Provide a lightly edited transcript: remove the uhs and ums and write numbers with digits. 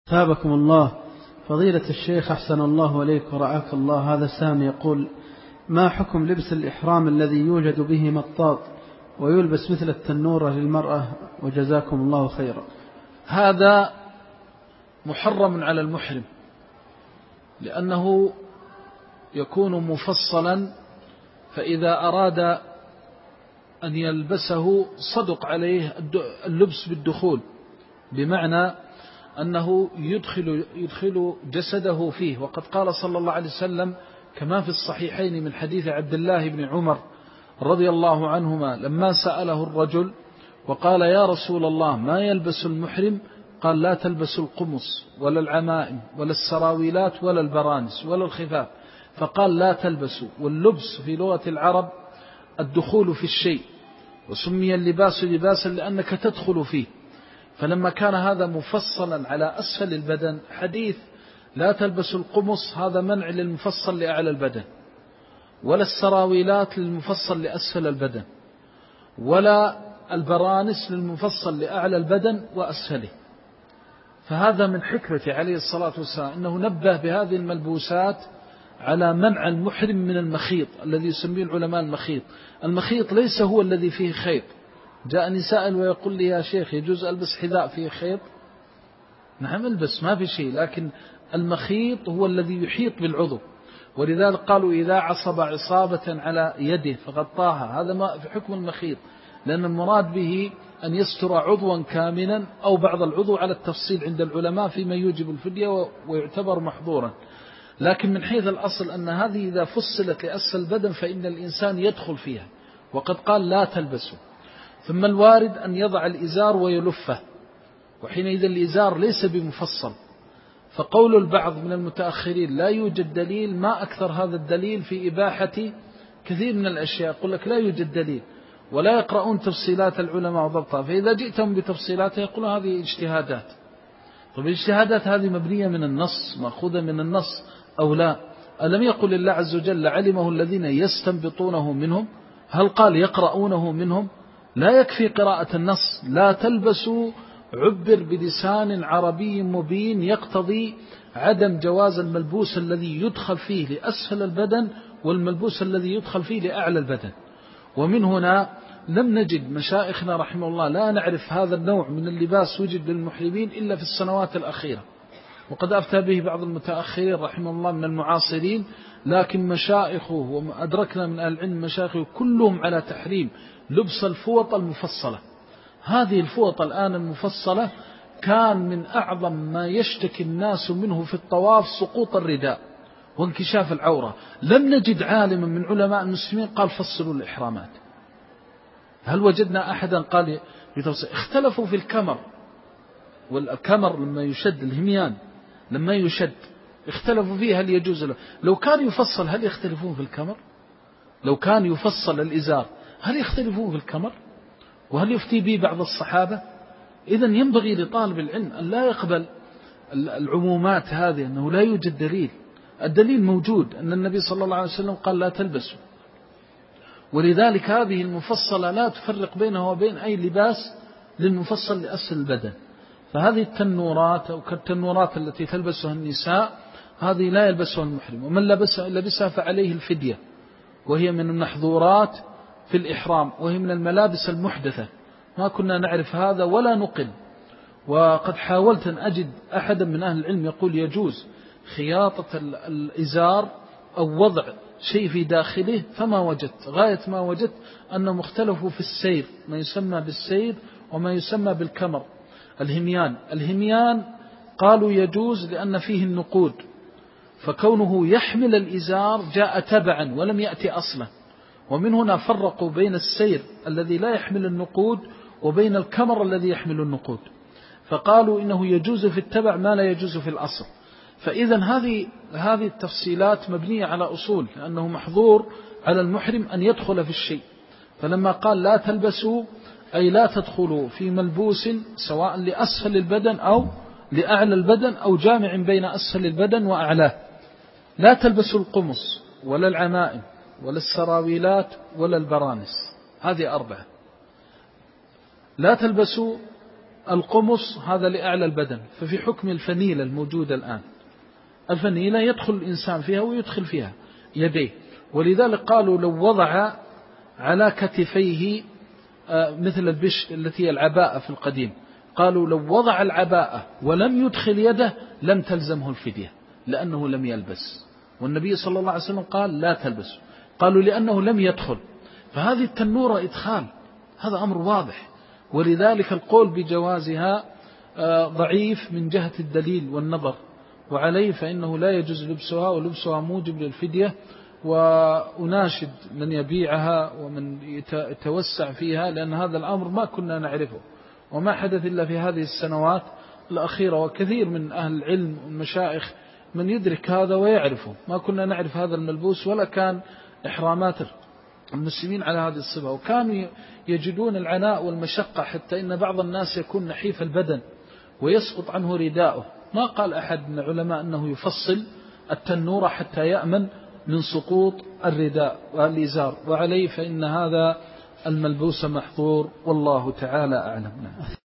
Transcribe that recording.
ثابكم الله. فضيلة الشيخ أحسن الله إليك ورعاك الله. هذا سامي يقول: ما حكم لبس الإحرام الذي يوجد به مطاط ويلبس مثل التنورة للمرأة؟ وجزاكم الله خيرا. هذا محرم على المحرم، لأنه يكون مفصلا، فإذا أراد أن يلبسه صدق عليه اللبس بالدخول، بمعنى أنه يدخل جسده فيه. وقد قال صلى الله عليه وسلم كما في الصحيحين من حديث عبد الله بن عمر رضي الله عنهما لما سأله الرجل وقال: يا رسول الله ما يلبس المحرم؟ قال: لا تلبس القمص ولا العمائم ولا السراويلات ولا البرانس ولا الخفاف. فقال: لا تلبسوا. واللبس في لغة العرب الدخول في الشيء، وسمي اللباس لباسا لأنك تدخل فيه. فلما كان هذا مفصلا على أسفل البدن، حديث لا تلبس القمص هذا منع للمفصل لأعلى البدن، ولا السراويلات للمفصل لأسفل البدن، ولا البرانس للمفصل لأعلى البدن وأسفله. فهذا من حكمته عليه الصلاة والسلام أنه نبه بهذه الملبوسات على منع المحرم من المخيط الذي يسميه العلماء المخيط. المخيط ليس هو الذي فيه خيط. جاءني سائل ويقول لي: يا شيخ يجوز ألبس حذاء فيه خيط؟ نعم البس، ما في شيء، لكن المخيط هو الذي يحيط بالعضو. ولذلك قالوا: إذا عصب عصابة على يده فغطاها، هذا ما في حكم المخيط، لأن المراد به أن يستر عضوا كاملا أو بعض العضو، على التفصيل عند العلماء فيما يوجب الفدية ويعتبر محظورا. لكن من حيث الأصل أن هذه إذا فصلت لأسفل البدن فإن الإنسان يدخل فيها، وقد قال: لا تلبسوا. ثم الوارد أن يضع الإزار ويلفه، وحينئذ الإزار ليس بمفصل. فقول البعض من المتأخرين لا يوجد دليل، ما أكثر هذا الدليل في إباحة كثير من الأشياء. يقول لك لا يوجد دليل، ولا يقرؤون تفصيلات العلماء وضبطها، فإذا جئتم بتفصيلاتها يقول هذه اجتهادات. طب الاجتهادات هذه مبنية من النص، مأخوذة من النص أو لا؟ ألم يقل الله عز وجل: علمه الذين يستنبطونه منهم؟ هل قال يقرؤونه منهم؟ لا يكفي قراءة النص. لا تلبسوا عبر بلسان عربي مبين يقتضي عدم جواز الملبوس الذي يدخل فيه لأسفل البدن والملبوس الذي يدخل فيه لأعلى البدن. ومن هنا لم نجد مشايخنا رحمه الله، لا نعرف هذا النوع من اللباس وجد للمحرمين إلا في السنوات الأخيرة، وقد أفتى به بعض المتأخرين رحمه الله من المعاصرين. لكن مشايخه وأدركنا من أهل العلم مشايخه كلهم على تحريم لبس الفوط المفصلة. هذه الفوط الآن المفصلة كان من أعظم ما يشتكي الناس منه في الطواف سقوط الرداء وانكشاف العورة. لم نجد عالما من علماء المسلمين قال فصلوا الإحرامات. هل وجدنا أحدا قال بتفصيل؟ اختلفوا في الكمر، والكمر لما يشد، الهميان لما يشد اختلفوا فيه هل يجوز له. لو كان يفصل هل يختلفون في الكمر؟ لو كان يفصل الإزار هل يختلفون في الكمر؟ وهل يفتي به بعض الصحابة؟ إذن ينبغي لطالب العلم أن لا يقبل العمومات هذه أنه لا يوجد دليل. الدليل موجود، أن النبي صلى الله عليه وسلم قال: لا تلبسوا. ولذلك هذه المفصلة لا تفرق بينه وبين أي لباس للمفصل لأسفل البدن. فهذه التنورات أو كالتنورات التي تلبسها النساء هذه لا يلبسها المحرم، ومن لبسها فعليه الفدية، وهي من المحظورات في الإحرام، وهي من الملابس المحدثة. ما كنا نعرف هذا ولا نقل. وقد حاولت أن أجد أحدا من أهل العلم يقول يجوز خياطة الإزار أو وضع شيء في داخله، فما وجدت. غاية ما وجدت أنهم اختلفوا في السير، ما يسمى بالسير وما يسمى بالكمر. الهميان قالوا يجوز لأن فيه النقود، فكونه يحمل الإزار جاء تبعا ولم يأتي أصلا. ومن هنا فرقوا بين السير الذي لا يحمل النقود وبين الكمر الذي يحمل النقود، فقالوا إنه يجوز في التبع ما لا يجوز في الأصل. فإذا هذه التفصيلات مبنية على أصول، لأنه محظور على المحرم أن يدخل في الشيء. فلما قال لا تلبسوا أي لا تدخلوا في ملبوس سواء لأسفل البدن أو لأعلى البدن أو جامع بين أسفل البدن وأعلاه. لا تلبسوا القمص ولا العمائم ولا السراويلات ولا البرانس، هذه 4. لا تلبسوا القمص هذا لأعلى البدن، ففي حكم الفنيلة الموجودة الآن. الفنيلة يدخل الإنسان فيها ويدخل فيها يديه، ولذلك قالوا لو وضع على كتفيه مثل البش التي هي العباءة في القديم، قالوا لو وضع العباءة ولم يدخل يده لم تلزمه الفدية لأنه لم يلبس، والنبي صلى الله عليه وسلم قال لا تلبس، قالوا لأنه لم يدخل. فهذه التنورة إدخال، هذا أمر واضح، ولذلك القول بجوازها ضعيف من جهة الدليل والنظر، وعليه فإنه لا يجوز لبسها، ولبسها موجب للفدية. وأناشد من يبيعها ومن يتوسع فيها، لأن هذا الأمر ما كنا نعرفه وما حدث إلا في هذه السنوات الأخيرة، وكثير من أهل العلم والمشايخ من يدرك هذا ويعرفه، ما كنا نعرف هذا الملبوس ولا كان إحرامات المسلمين على هذه الصفة، وكانوا يجدون العناء والمشقة حتى إن بعض الناس يكون نحيف البدن ويسقط عنه رداؤه. ما قال أحد من العلماء أنه يفصل التنورة حتى يأمن من سقوط الرداء والإزار، وعليه فإن هذا الملبوس محظور، والله تعالى أعلم.